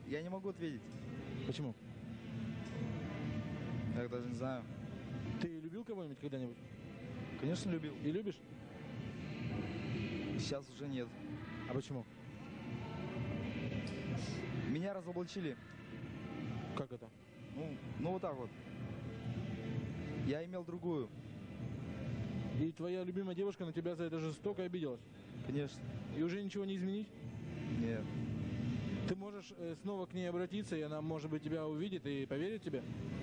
Я не могу ответить. Почему? Я даже не знаю. Ты любил кого-нибудь когда-нибудь? Конечно, любил. И любишь? Сейчас уже нет. А почему? Меня разоблачили. Как это? Ну вот так вот. Я имел другую. И твоя любимая девушка на тебя за это жестоко обиделась? Конечно. И уже ничего не изменить? Нет. Ты можешь снова к ней обратиться, и она, может быть, тебя увидит и поверит тебе?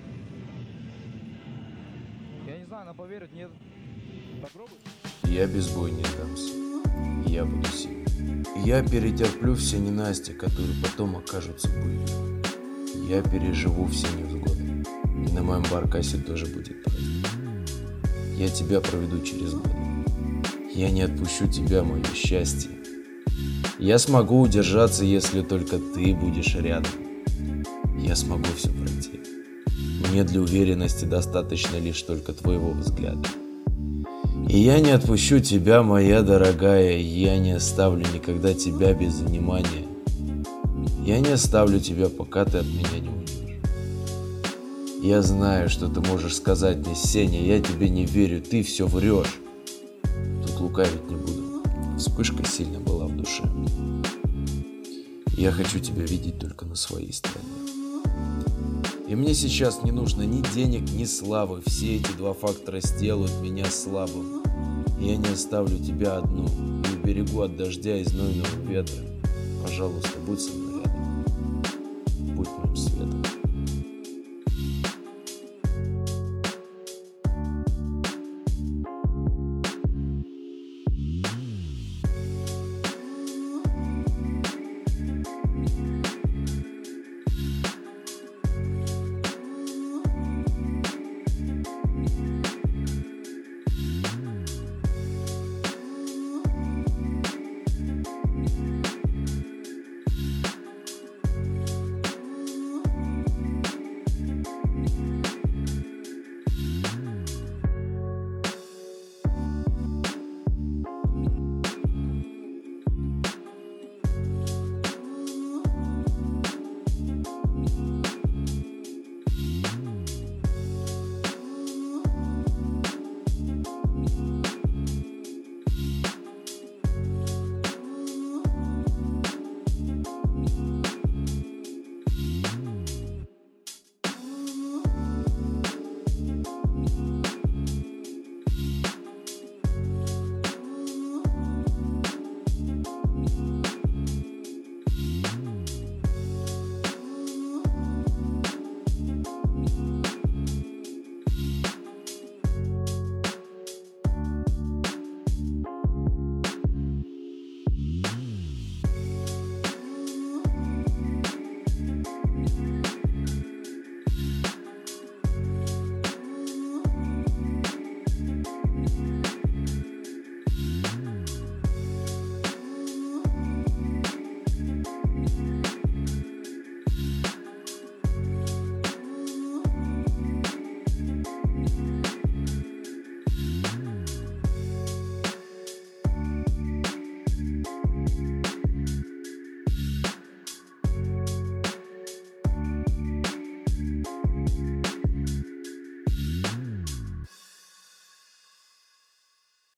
Я не знаю, она поверит, нет. Попробуй. Я без боя не сдамся. Я буду сильным. Я перетерплю все ненастья, которые потом окажутся былью. Я переживу все невзгоды. И на моем баркасе тоже будет праздник. Я тебя проведу через годы. Я не отпущу тебя, мое счастье. Я смогу удержаться, если только ты будешь рядом. Я смогу все пройти. Мне для уверенности достаточно лишь только твоего взгляда. И я не отпущу тебя, моя дорогая. Я не оставлю никогда тебя без внимания. Я не оставлю тебя, пока ты от меня не уйдешь. Я знаю, что ты можешь сказать мне: Сеня, я тебе не верю, ты все врешь. Тут лукавить не буду. Вспышка сильно была в душе. Я хочу тебя видеть только на своей стороне. И мне сейчас не нужно ни денег, ни славы. Все эти два фактора сделают меня слабым. Я не оставлю тебя одну. Не уберегу от дождя и знойного ветра. Пожалуйста, будь со мной.